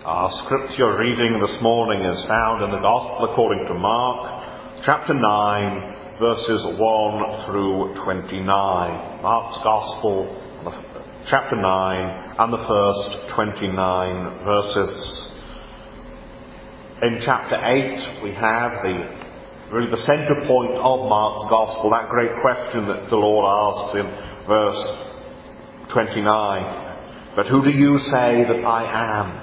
Our scripture reading this morning is found in the Gospel according to Mark, chapter 9, verses 1 through 29. Mark's Gospel, chapter 9, and the first 29 verses. In chapter 8, we have the centre point of Mark's Gospel, that great question that the Lord asks in verse 29. But who do you say that I am?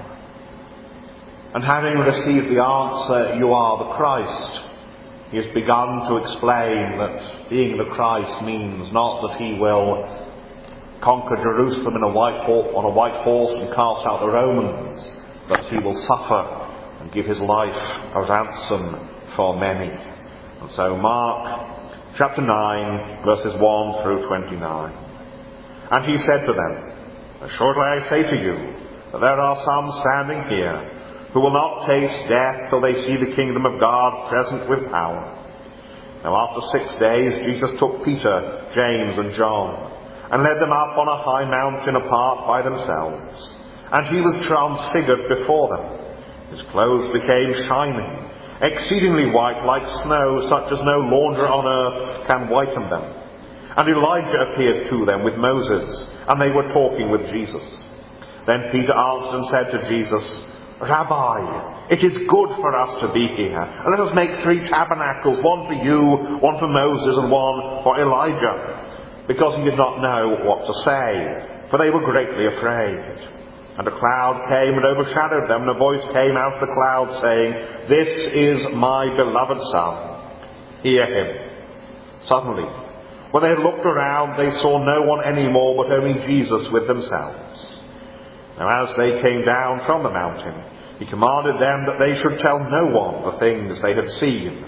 And having received the answer, you are the Christ, he has begun to explain that being the Christ means not that he will conquer Jerusalem on a white horse and cast out the Romans, but he will suffer and give his life a ransom for many. And so Mark chapter 9, verses 1 through 29. And he said to them, Assuredly I say to you, that there are some standing here who will not taste death till they see the kingdom of God present with power. Now after 6 days Jesus took Peter, James and John, and led them up on a high mountain apart by themselves. And he was transfigured before them. His clothes became shining, exceedingly white like snow, such as no launderer on earth can whiten them. And Elijah appeared to them with Moses, and they were talking with Jesus. Then Peter answered and said to Jesus, Rabbi, it is good for us to be here. And let us make 3 tabernacles, one for you, one for Moses, and one for Elijah. Because he did not know what to say, for they were greatly afraid. And a cloud came and overshadowed them, and a voice came out of the cloud saying, This is my beloved Son. Hear him. Suddenly, when they had looked around, they saw no one any more, but only Jesus with themselves. Now as they came down from the mountain, he commanded them that they should tell no one the things they had seen,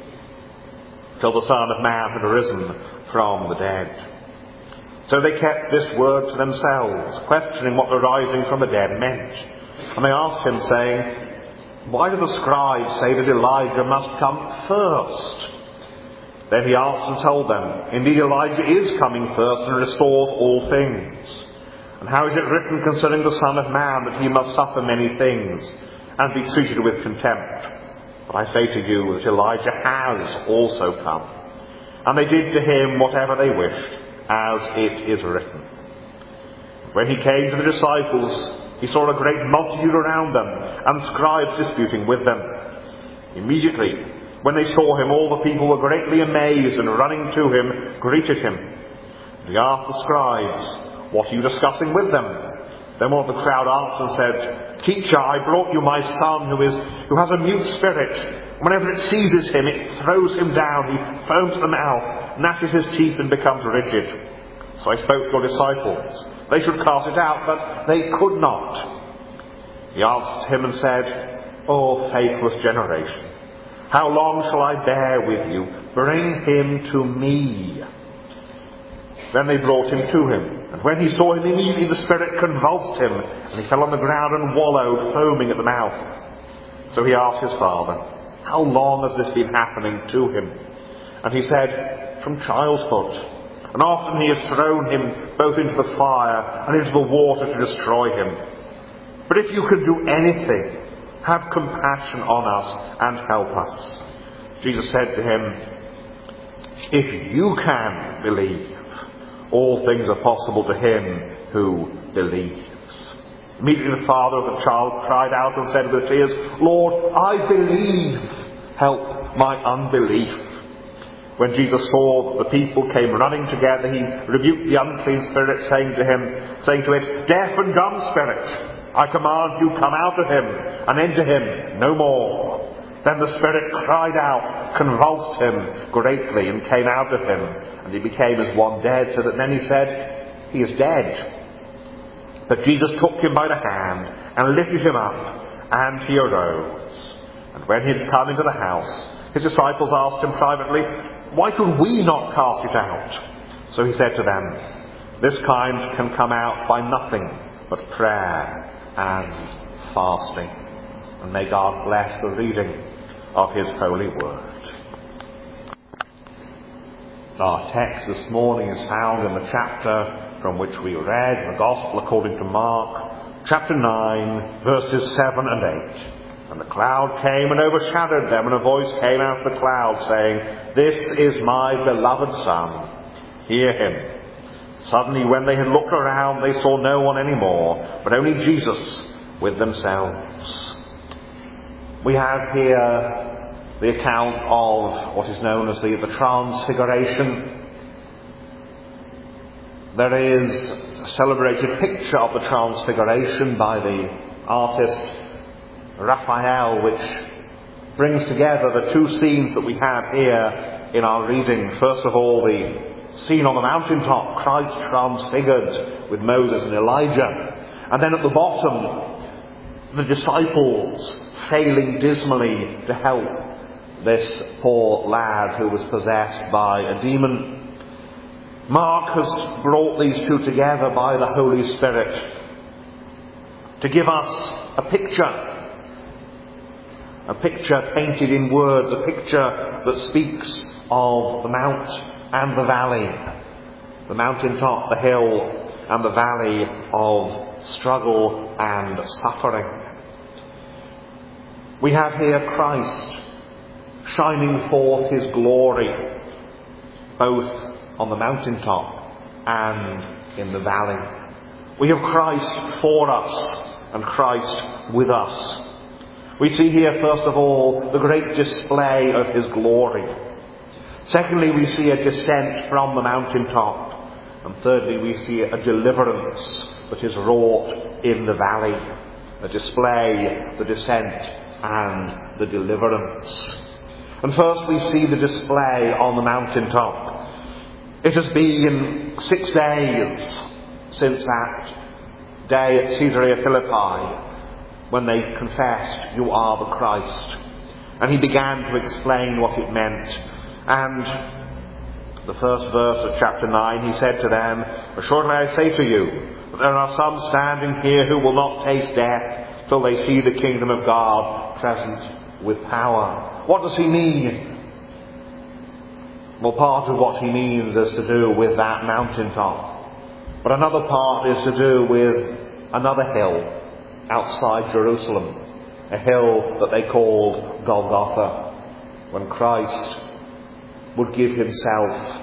till the Son of Man had arisen from the dead. So they kept this word to themselves, questioning what the rising from the dead meant. And they asked him, saying, Why do the scribes say that Elijah must come first? Then he answered and told them, Indeed, Elijah is coming first and restores all things. And how is it written concerning the Son of Man that he must suffer many things and be treated with contempt? But I say to you that Elijah has also come. And they did to him whatever they wished, as it is written. When he came to the disciples, he saw a great multitude around them, and scribes disputing with them. Immediately, when they saw him, all the people were greatly amazed, and running to him, greeted him. And he asked the scribes, What are you discussing with them? Then one of the crowd answered and said, Teacher, I brought you my son who has a mute spirit. Whenever it seizes him, it throws him down. He foams at the mouth, gnashes his teeth, and becomes rigid. So I spoke to your disciples. They should cast it out, but they could not. He answered him and said, O faithless generation, how long shall I bear with you? Bring him to me. Then they brought him to him. And when he saw him, immediately the spirit convulsed him, and he fell on the ground and wallowed, foaming at the mouth. So he asked his father, How long has this been happening to him? And he said, From childhood. And often he has thrown him both into the fire and into the water to destroy him. But if you can do anything, have compassion on us and help us. Jesus said to him, If you can believe, all things are possible to him who believes. Immediately the father of the child cried out and said with tears, Lord, I believe. Help my unbelief. When Jesus saw that the people came running together, he rebuked the unclean spirit, saying to it, Deaf and dumb spirit, I command you, come out of him, and enter him no more. Then the spirit cried out, convulsed him greatly, and came out of him. And he became as one dead, so that then he said, He is dead. But Jesus took him by the hand and lifted him up, and he arose. And when he had come into the house, his disciples asked him privately, Why could we not cast it out? So he said to them, This kind can come out by nothing but prayer and fasting. And may God bless the reading of his holy word. Our text this morning is found in the chapter from which we read, the Gospel according to Mark, chapter 9, verses 7 and 8. And the cloud came and overshadowed them, and a voice came out of the cloud, saying, "This is my beloved Son. Hear him." Suddenly, when they had looked around, they saw no one anymore, but only Jesus with themselves. We have here the account of what is known as the Transfiguration. There is a celebrated picture of the Transfiguration by the artist Raphael, which brings together the two scenes that we have here in our reading. First of all, the scene on the mountaintop, Christ transfigured with Moses and Elijah. And then at the bottom, the disciples failing dismally to help this poor lad who was possessed by a demon. Mark has brought these two together by the Holy Spirit to give us a picture painted in words, a picture that speaks of the mount and the valley, the mountaintop, the hill, and the valley of struggle and suffering. We have here Christ shining forth his glory, both on the mountaintop and in the valley. We have Christ for us and Christ with us. We see here, first of all, the great display of his glory. Secondly, we see a descent from the mountaintop. And thirdly, we see a deliverance that is wrought in the valley. A display, the descent, and the deliverance. And first we see the display on the mountaintop. It has been 6 days since that day at Caesarea Philippi, when they confessed, "You are the Christ." And he began to explain what it meant. And the first verse of chapter 9, he said to them, "Assuredly I say to you, that there are some standing here who will not taste death till they see the kingdom of God present with power." What does he mean? Well, part of what he means is to do with that mountaintop. But another part is to do with another hill outside Jerusalem, a hill that they called Golgotha, when Christ would give himself,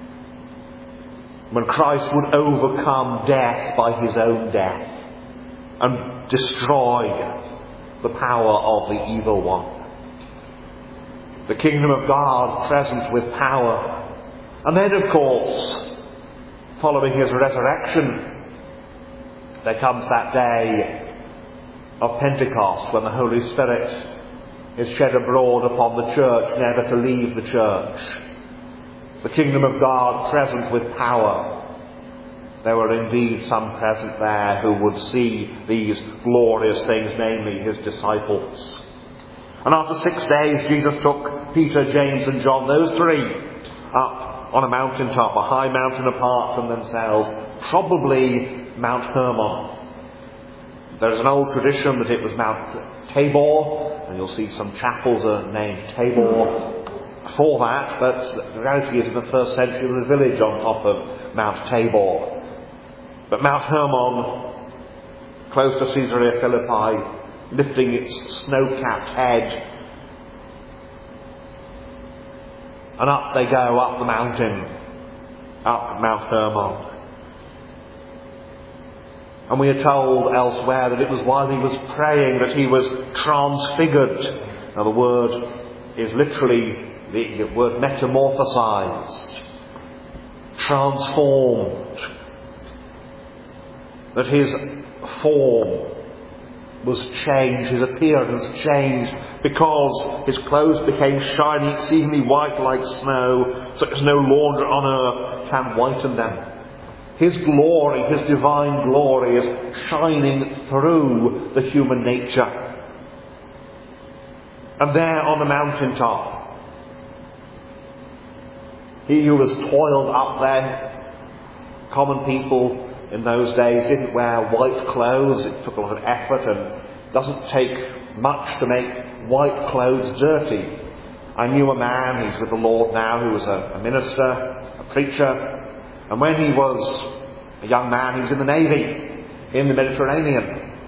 when Christ would overcome death by his own death and destroy the power of the evil one. The kingdom of God present with power. And then, of course, following his resurrection, there comes that day of Pentecost, when the Holy Spirit is shed abroad upon the church, never to leave the church. The kingdom of God present with power. There were indeed some present there who would see these glorious things, namely his disciples. And after 6 days, Jesus took Peter, James and John, those three, up on a mountaintop, a high mountain apart from themselves, probably Mount Hermon. There's an old tradition that it was Mount Tabor, and you'll see some chapels are named Tabor for that, but the reality is in the first century there was a village on top of Mount Tabor. But Mount Hermon, close to Caesarea Philippi, lifting its snow-capped head, and up they go, up the mountain, up Mount Hermon. And we are told elsewhere that it was while he was praying that he was transfigured. Now the word is literally the word metamorphosized, transformed. That his form was changed, his appearance changed, because his clothes became shiny, exceedingly white like snow, such as no launder on earth can whiten them. His glory, his divine glory, is shining through the human nature. And there on the mountaintop, he who was toiled up there, common people in those days didn't wear white clothes. It took a lot of effort, and it doesn't take much to make white clothes dirty. I knew a man, he's with the Lord now, who was a minister, a preacher, and when he was a young man, he was in the Navy, in the Mediterranean.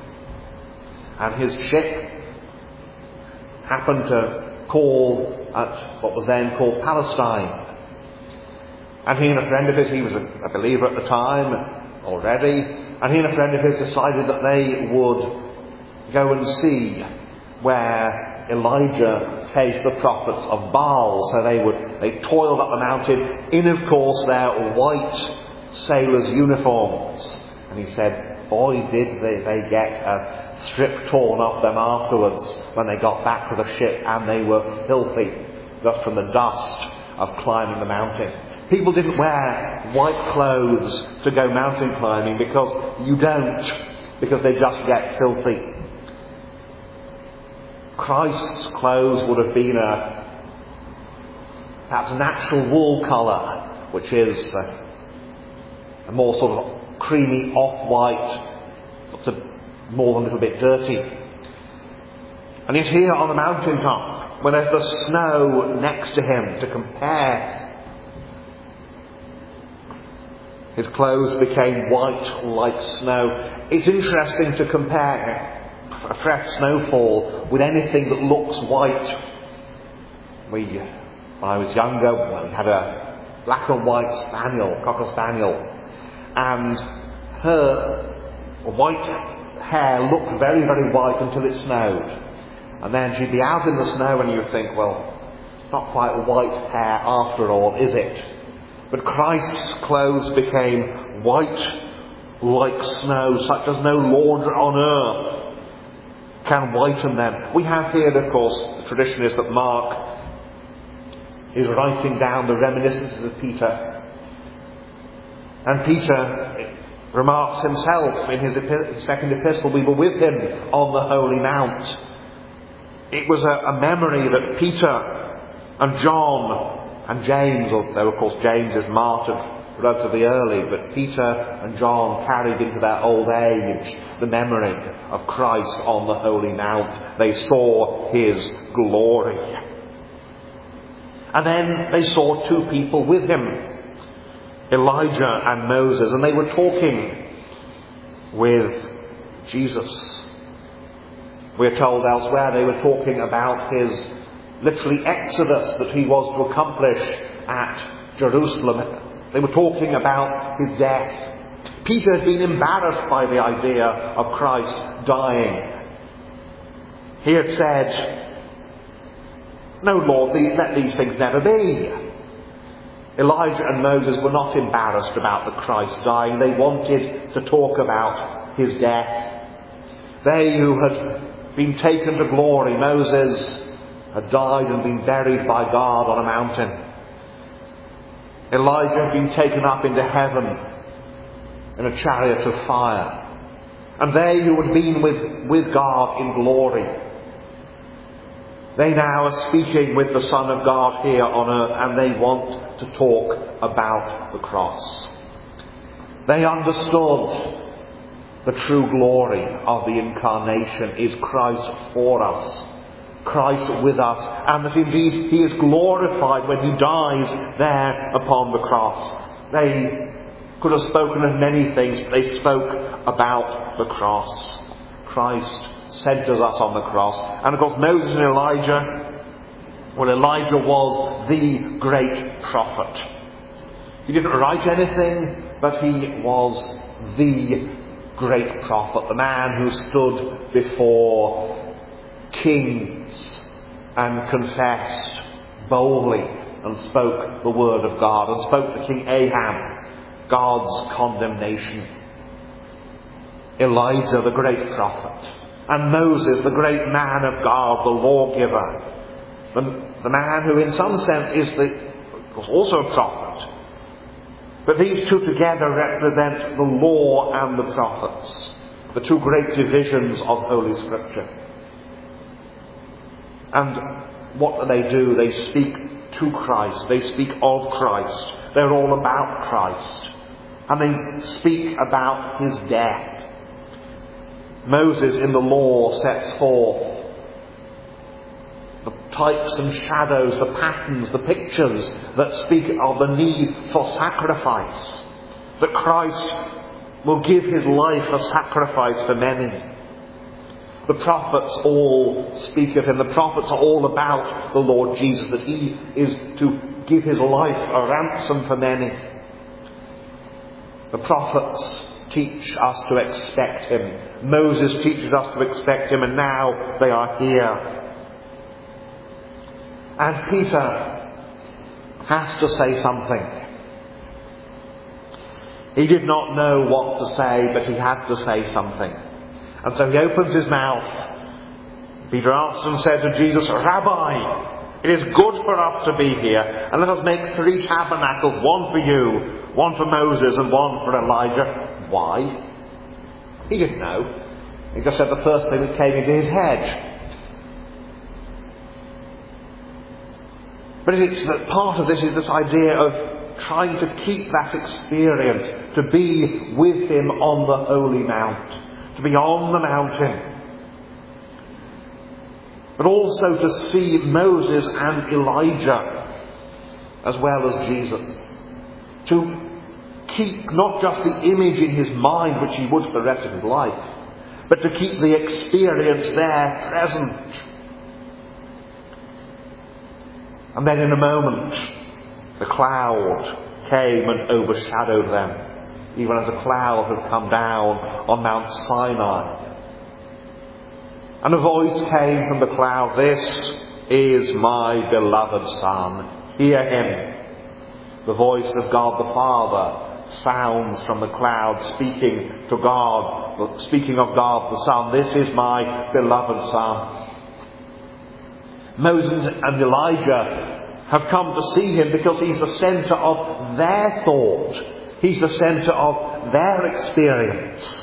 and his ship happened to call at what was then called Palestine. And he and a friend of his, he was a believer at the time already, and he and a friend of his decided that they would go and see where Elijah faced the prophets of Baal. So they toiled up the mountain in, of course, their white sailors' uniforms. And he said, boy, did they get a strip torn off them afterwards when they got back to the ship, and they were filthy just from the dust of climbing the mountain. People didn't wear white clothes to go mountain climbing because you don't, because they just get filthy. Christ's clothes would have been perhaps a natural wool colour, which is a more sort of creamy off-white, more than a little bit dirty. And yet here on the mountaintop, when there's the snow next to him to compare, his clothes became white like snow. It's interesting to compare a fresh snowfall with anything that looks white. When I was younger, we had a black and white spaniel, cocker spaniel, and her white hair looked very, very white until it snowed. And then she'd be out in the snow and you'd think, well, it's not quite white hair after all, is it? But Christ's clothes became white like snow, such as no laundry on earth can whiten them. We have here, of course, the tradition is that Mark is writing down the reminiscences of Peter. And Peter remarks himself in his second epistle, we were with him on the Holy Mount. It was a memory that Peter and John and James, although of course James is martyred relatively early, but Peter and John carried into their old age the memory of Christ on the Holy Mount. They saw his glory. And then they saw two people with him, Elijah and Moses, and they were talking with Jesus. We're told elsewhere they were talking about his literally exodus that he was to accomplish at Jerusalem. They were talking about his death. Peter had been embarrassed by the idea of Christ dying. He had said, no, Lord, let these things never be. Elijah and Moses were not embarrassed about the Christ dying. They wanted to talk about his death. They who had been taken to glory, Moses had died and been buried by God on a mountain. Elijah had been taken up into heaven in a chariot of fire. And they who had been with God in glory, they now are speaking with the Son of God here on earth, and they want to talk about the cross. They understood the true glory of the incarnation is Christ for us, Christ with us, and that indeed he is glorified when he dies there upon the cross. They could have spoken of many things, but they spoke about the cross. Christ centres us on the cross. And of course Moses and Elijah, well, Elijah was the great prophet. He didn't write anything, but he was the great prophet, the man who stood before kings and confessed boldly and spoke the word of God and spoke to King Ahab God's condemnation. Elijah, the great prophet, and Moses, the great man of God, the lawgiver, the man who in some sense was also a prophet. But these two together represent the law and the prophets, the two great divisions of Holy Scripture. And what do? They speak to Christ. They speak of Christ. They're all about Christ. And they speak about his death. Moses in the law sets forth the types and shadows, the patterns, the pictures that speak of the need for sacrifice. That Christ will give his life a sacrifice for many. The prophets all speak of him. The prophets are all about the Lord Jesus, that he is to give his life a ransom for many. The prophets teach us to expect him. Moses teaches us to expect him, and now they are here. And Peter has to say something. He did not know what to say, but he had to say something. And so he opens his mouth. Peter answered and said to Jesus, Rabbi, it is good for us to be here, and let us make 3 tabernacles, one for you, one for Moses, and one for Elijah. Why? He didn't know. He just said the first thing that came into his head. But it's that part of this is this idea of trying to keep that experience, to be with him on the holy mount, to be on the mountain. But also to see Moses and Elijah as well as Jesus. To keep not just the image in his mind, which he would for the rest of his life, but to keep the experience there present. And then in a moment, the cloud came and overshadowed them, even as a cloud had come down on Mount Sinai. And a voice came from the cloud, "This is my beloved Son. Hear him." The voice of God the Father sounds from the cloud, speaking of God the Son. "This is my beloved Son." Moses and Elijah have come to see him because he's the centre of their thought. He's the centre of their experience.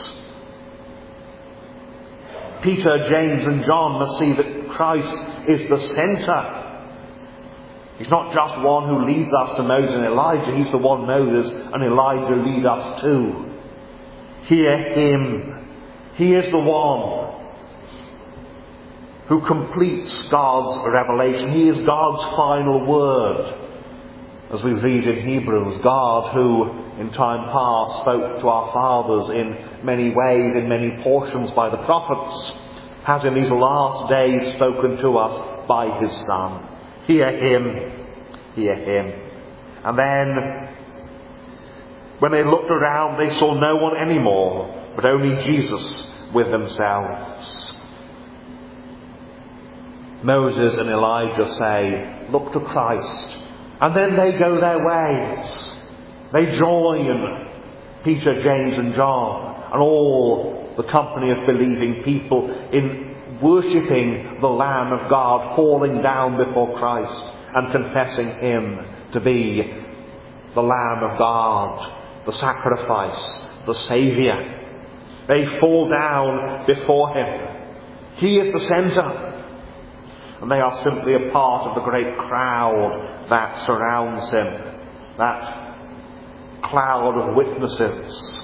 Peter, James and John must see that Christ is the centre. He's not just one who leads us to Moses and Elijah. He's the one Moses and Elijah lead us to. Hear him. He is the one who completes God's revelation. He is God's final word. As we read in Hebrews, God who in time past spoke to our fathers in many ways, in many portions by the prophets, has in these last days spoken to us by his Son. Hear him. Hear him. And then, when they looked around, they saw no one anymore, but only Jesus with themselves. Moses and Elijah say, "Look to Christ." And then they go their ways. They join Peter, James and John and all the company of believing people in worshipping the Lamb of God, falling down before Christ and confessing him to be the Lamb of God, the sacrifice, the Saviour. They fall down before him. He is the centre. And they are simply a part of the great crowd that surrounds him. That cloud of witnesses.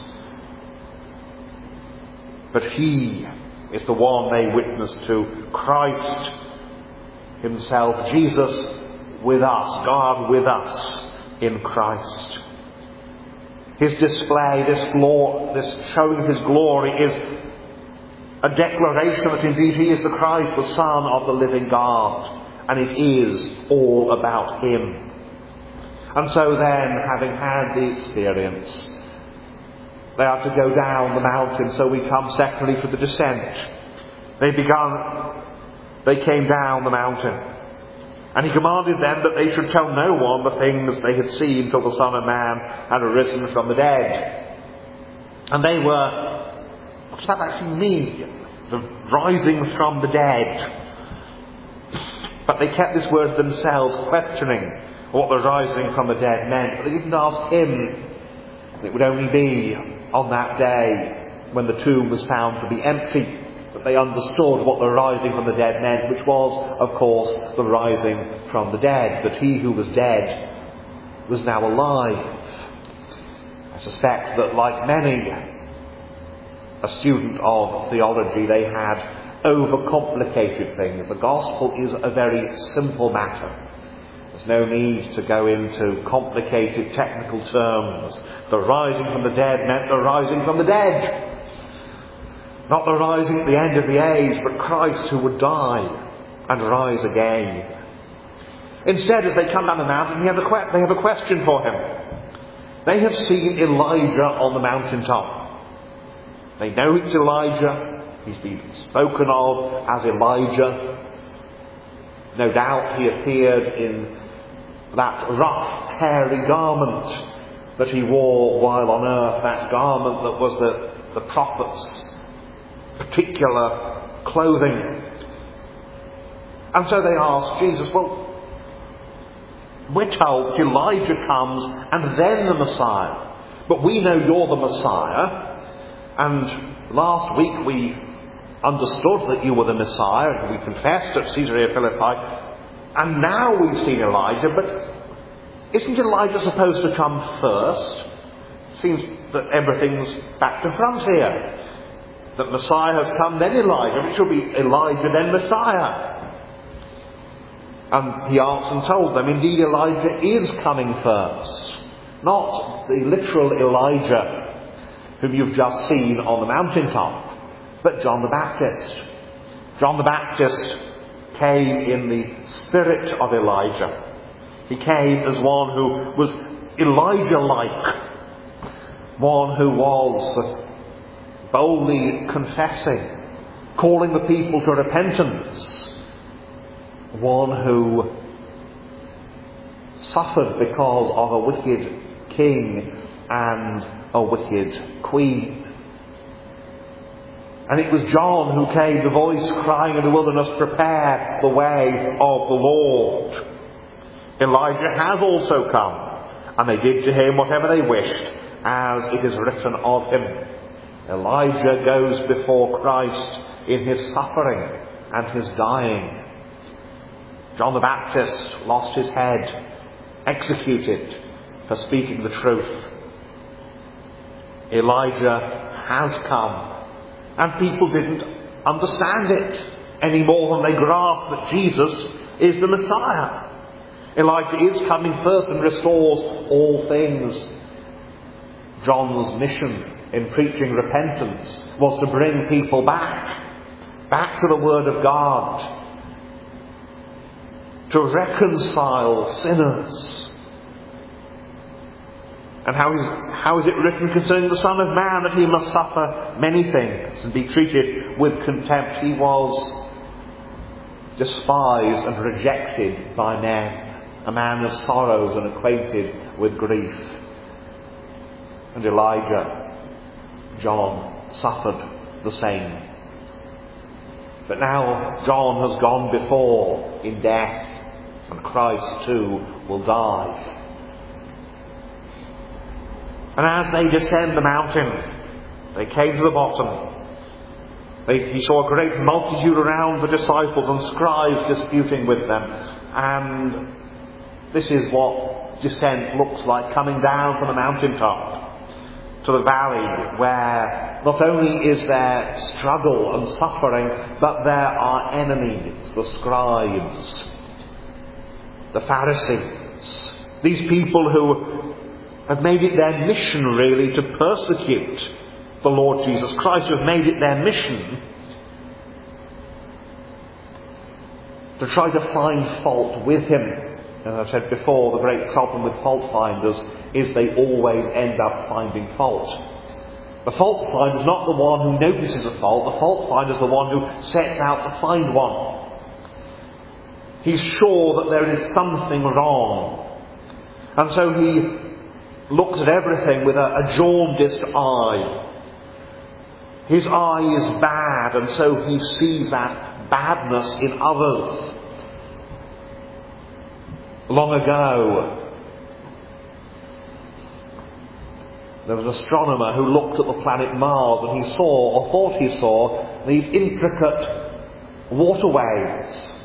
But he is the one they witness to. Christ himself. Jesus with us. God with us in Christ. His display, this showing his glory is a declaration that indeed he is the Christ, the Son of the living God. And it is all about him. And so then, having had the experience, they are to go down the mountain. So we come secondly to the descent. They came down the mountain. And he commanded them that they should tell no one the things they had seen till the Son of Man had arisen from the dead. And they were, what does that actually mean? The rising from the dead. But they kept this word themselves, questioning what the rising from the dead meant. But they didn't ask him. It would only be on that day when the tomb was found to be empty that they understood what the rising from the dead meant, which was, of course, the rising from the dead. That he who was dead was now alive. I suspect that, like many, a student of theology, they had overcomplicated things. The gospel is a very simple matter. There's no need to go into complicated technical terms. The rising from the dead meant the rising from the dead. Not the rising at the end of the age, but Christ who would die and rise again. Instead, as they come down the mountain, they have a question for him. They have seen Elijah on the mountaintop. They know it's Elijah. He's been spoken of as Elijah. No doubt he appeared in that rough, hairy garment that he wore while on earth, that garment that was the prophet's particular clothing. And so they asked Jesus, well, we're told Elijah comes and then the Messiah. But we know you're the Messiah. And last week we understood that you were the Messiah, and we confessed at Caesarea Philippi. And now we've seen Elijah, but isn't Elijah supposed to come first? It seems that everything's back to front here. That Messiah has come, then Elijah. It should be Elijah, then Messiah. And he answered and told them, indeed Elijah is coming first. Not the literal Elijah whom you've just seen on the mountaintop, but John the Baptist. John the Baptist came in the spirit of Elijah. He came as one who was Elijah-like, one who was boldly confessing, calling the people to repentance, one who suffered because of a wicked king and a wicked queen. And it was John who came, the voice crying in the wilderness, prepare the way of the Lord. Elijah has also come, and they did to him whatever they wished, as it is written of him. Elijah goes before Christ in his suffering and his dying. John the Baptist lost his head, executed for speaking the truth. Elijah has come, and people didn't understand it any more than they grasped that Jesus is the Messiah. Elijah is coming first and restores all things. John's mission in preaching repentance was to bring people back to the Word of God, to reconcile sinners. And how is it written concerning the Son of Man that he must suffer many things and be treated with contempt? He was despised and rejected by men, a man of sorrows and acquainted with grief. And Elijah, John, suffered the same. But now John has gone before in death, and Christ too will die. And as they descend the mountain, they came to the bottom. He saw a great multitude around the disciples and scribes disputing with them. And this is what descent looks like, coming down from the mountaintop to the valley, where not only is there struggle and suffering, but there are enemies, the scribes, the Pharisees, these people who have made it their mission really to persecute the Lord Jesus Christ, who have made it their mission to try to find fault with him. As I said before, the great problem with fault finders is they always end up finding fault. The fault finder is not the one who notices a fault. The fault finder is the one who sets out to find one. He's sure that there is something wrong. And so he looks at everything with a jaundiced eye. His eye is bad, and so he sees that badness in others. Long ago, there was an astronomer who looked at the planet Mars, and he saw, or thought he saw, these intricate waterways,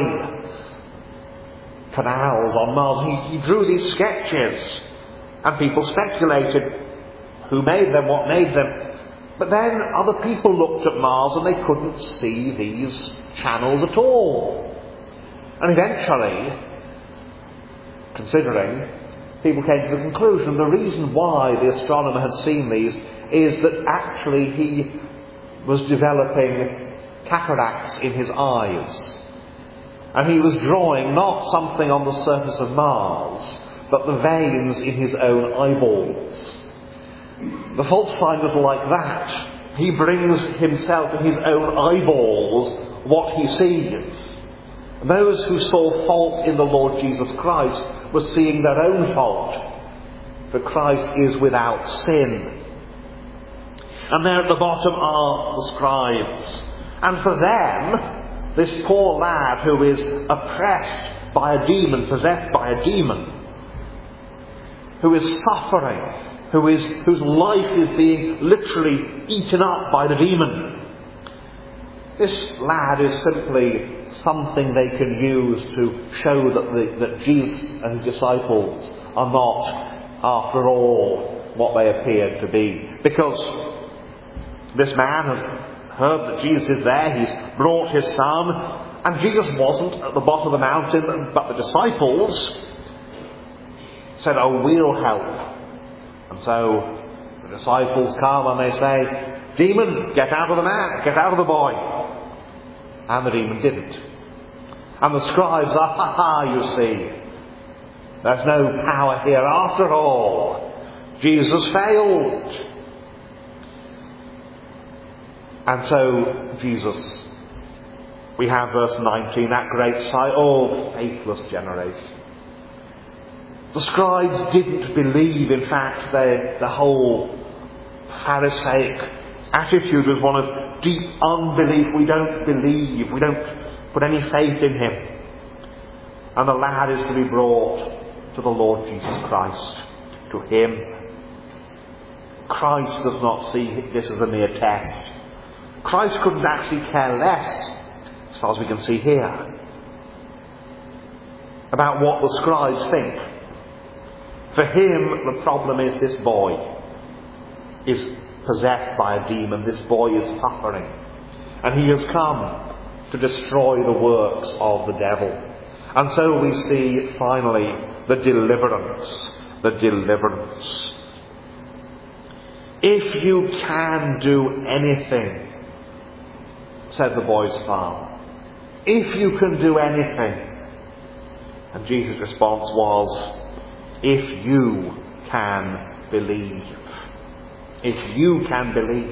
canals on Mars. He drew these sketches, and people speculated who made them, what made them. But then other people looked at Mars and they couldn't see these channels at all. And eventually, considering, people came to the conclusion the reason why the astronomer had seen these is that actually he was developing cataracts in his eyes. And he was drawing not something on the surface of Mars, but the veins in his own eyeballs. The fault finder's like that. He brings himself in his own eyeballs what he sees. Those who saw fault in the Lord Jesus Christ were seeing their own fault. For Christ is without sin. And there at the bottom are the scribes. And for them, this poor lad who is oppressed by a demon, possessed by a demon, who is suffering, whose life is being literally eaten up by the demon, this lad is simply something they can use to show that Jesus and his disciples are not, after all, what they appear to be. Because this man has heard that Jesus is there, he's brought his son, and Jesus wasn't at the bottom of the mountain, but the disciples said, "Oh, we'll help." And so the disciples come and they say, "Demon, get out of the man, get out of the boy." And the demon didn't. And the scribes are, you see, there's no power here after all. Jesus failed. And so Jesus, we have verse 19, that great sight, oh, faithless generation. The scribes didn't believe, in fact, the whole Pharisaic attitude was one of deep unbelief. We don't believe, we don't put any faith in him. And the lad is to be brought to the Lord Jesus Christ, to him. Christ does not see this as a mere test. Christ couldn't actually care less, as far as we can see here, about what the scribes think. For him, the problem is this boy is possessed by a demon. This boy is suffering. And he has come to destroy the works of the devil. And so we see, finally, the deliverance. The deliverance. If you can do anything, said the boy's father, if you can do anything. And Jesus' response was, if you can believe. If you can believe.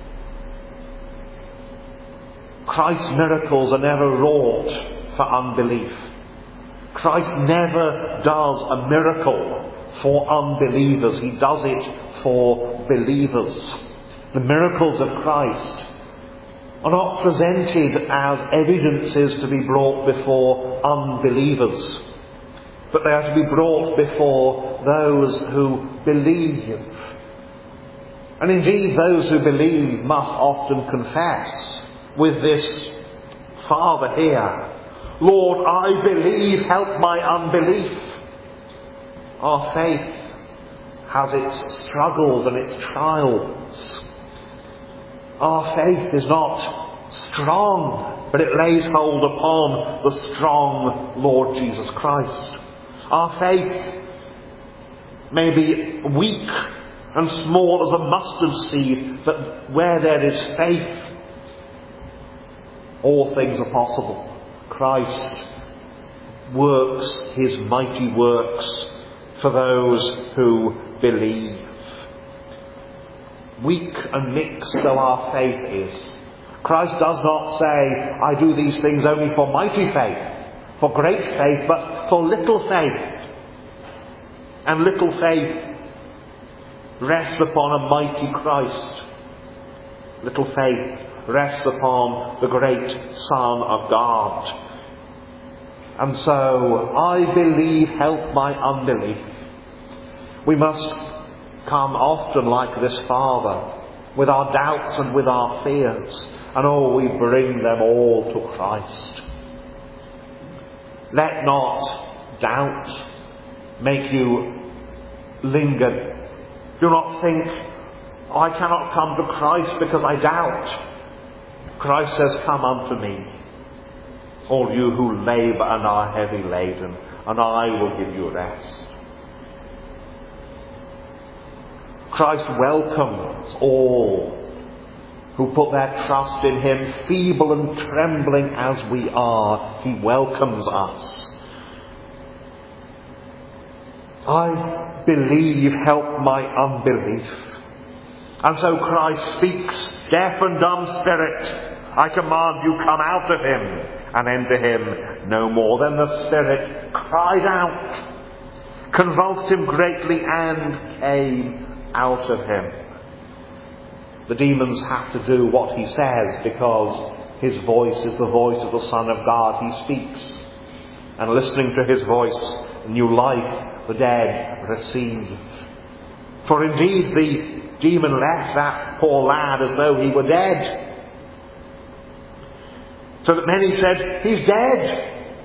Christ's miracles are never wrought for unbelief. Christ never does a miracle for unbelievers. He does it for believers. The miracles of Christ are not presented as evidences to be brought before unbelievers, but they are to be brought before those who believe. And indeed, those who believe must often confess with this father here, Lord, I believe, help my unbelief. Our faith has its struggles and its trials. Our faith is not strong, but it lays hold upon the strong Lord Jesus Christ. Our faith may be weak and small as a mustard seed, but where there is faith, all things are possible. Christ works his mighty works for those who believe. Weak and mixed though our faith is, Christ does not say, I do these things only for mighty faith, for great faith, but for little faith. And little faith rests upon a mighty Christ. Little faith rests upon the great Son of God. And so, I believe, help my unbelief. We must come often like this father, with our doubts and with our fears, and we bring them all to Christ. Let not doubt make you linger. Do not think, I cannot come to Christ because I doubt. Christ says, come unto me, all you who labour and are heavy laden, and I will give you rest. Christ welcomes all who put their trust in him, feeble and trembling as we are, he welcomes us. I believe, help my unbelief. And so Christ speaks, deaf and dumb spirit, I command you, come out of him, and enter him no more. Then the spirit cried out, convulsed him greatly, and came out of him. The demons have to do what he says because his voice is the voice of the Son of God. He speaks. And listening to his voice, new life the dead receive. For indeed the demon left that poor lad as though he were dead. So that many said, he's dead.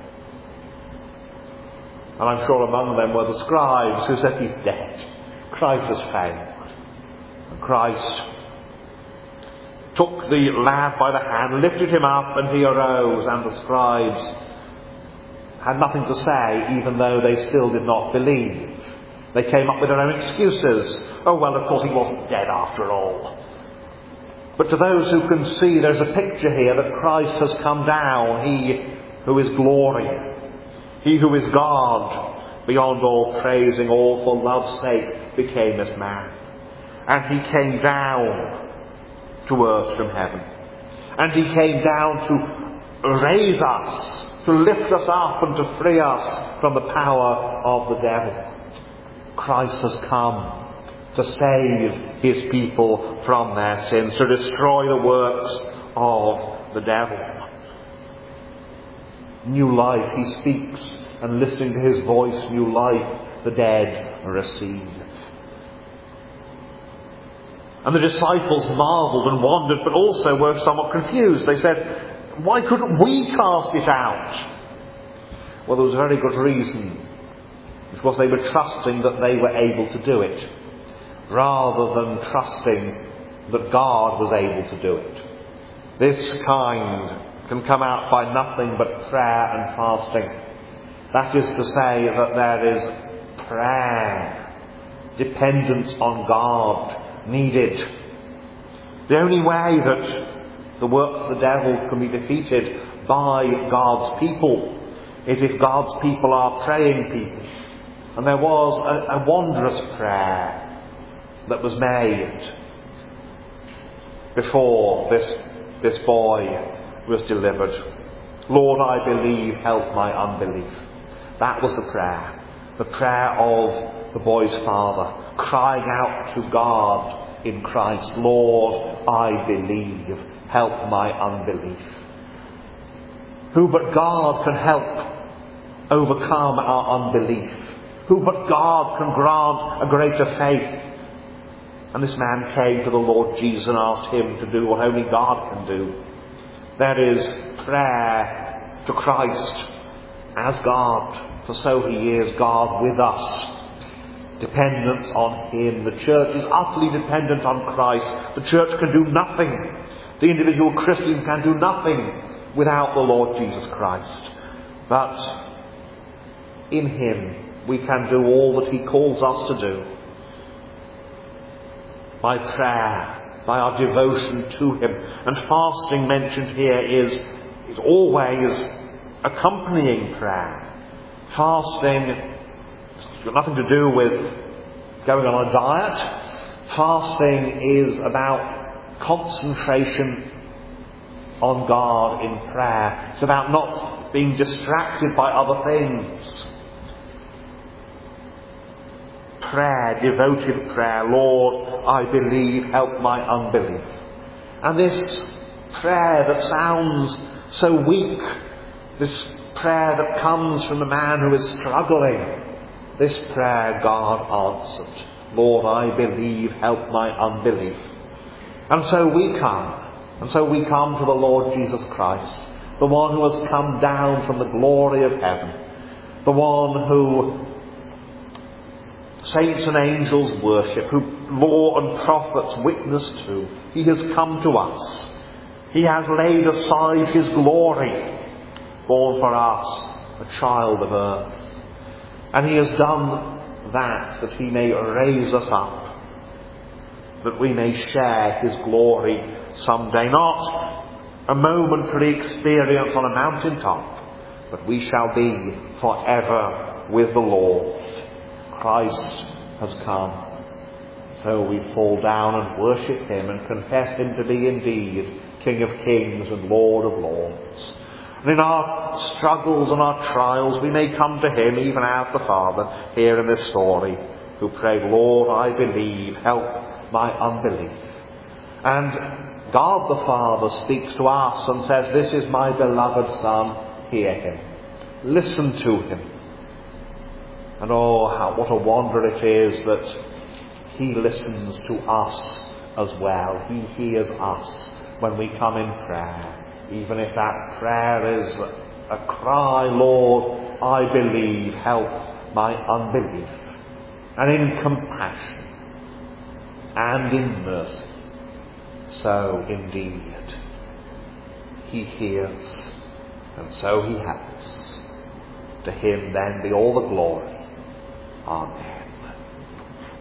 And I'm sure among them were the scribes who said, he's dead. Christ has failed. And Christ took the lad by the hand, lifted him up, and he arose. And the scribes had nothing to say, even though they still did not believe. They came up with their own excuses. Oh, well, of course he wasn't dead after all. But to those who can see, there's a picture here that Christ has come down. He who is glory. He who is God, beyond all praising, all for love's sake, became this man. And he came down to earth from heaven. And he came down to raise us, to lift us up and to free us from the power of the devil. Christ has come to save his people from their sins, to destroy the works of the devil. New life, he speaks, and listening to his voice, new life the dead receive. And the disciples marvelled and wondered, but also were somewhat confused. They said, why couldn't we cast it out? Well, there was a very good reason. Because they were trusting that they were able to do it, rather than trusting that God was able to do it. This kind can come out by nothing but prayer and fasting. That is to say that there is prayer, dependence on God needed. The only way that the works of the devil can be defeated by God's people is if God's people are praying people. And there was a wondrous prayer that was made before this boy was delivered. Lord, I believe, help my unbelief. That was the prayer of the boy's father, crying out to God in Christ, Lord, I believe, help my unbelief. Who but God can help overcome our unbelief? Who but God can grant a greater faith? And this man came to the Lord Jesus and asked him to do what only God can do. That is prayer to Christ as God, for so he is God with us. Dependence on him. The church is utterly dependent on Christ. The church can do nothing. The individual Christian can do nothing without the Lord Jesus Christ. But in him we can do all that he calls us to do. By prayer, by our devotion to him. And fasting mentioned here is always accompanying prayer. Fasting has got nothing to do with going on a diet. Fasting is about concentration on God in prayer. It's about not being distracted by other things. Prayer, devoted prayer. Lord, I believe, help my unbelief. And this prayer that sounds so weak, this prayer that comes from the man who is struggling, this prayer God answered. Lord, I believe, help my unbelief. And so we come. And so we come to the Lord Jesus Christ, the one who has come down from the glory of heaven, the one who saints and angels worship, who law and prophets witness to. He has come to us. He has laid aside his glory, born for us, a child of earth. And he has done that he may raise us up, that we may share his glory someday, not a momentary experience on a mountaintop, but we shall be forever with the Lord. Christ has come. So we fall down and worship him and confess him to be indeed King of Kings and Lord of Lords. And in our struggles and our trials we may come to him, even as the Father here in this story, who prayed, Lord, I believe, help my unbelief. And God the Father speaks to us and says, this is my beloved Son, hear him. Listen to him. And oh, what a wonder it is that he listens to us as well. He hears us when we come in prayer. Even if that prayer is a cry, Lord, I believe, help my unbelief. And in compassion and in mercy, so indeed he hears, and so he helps. To him then be all the glory. Amen.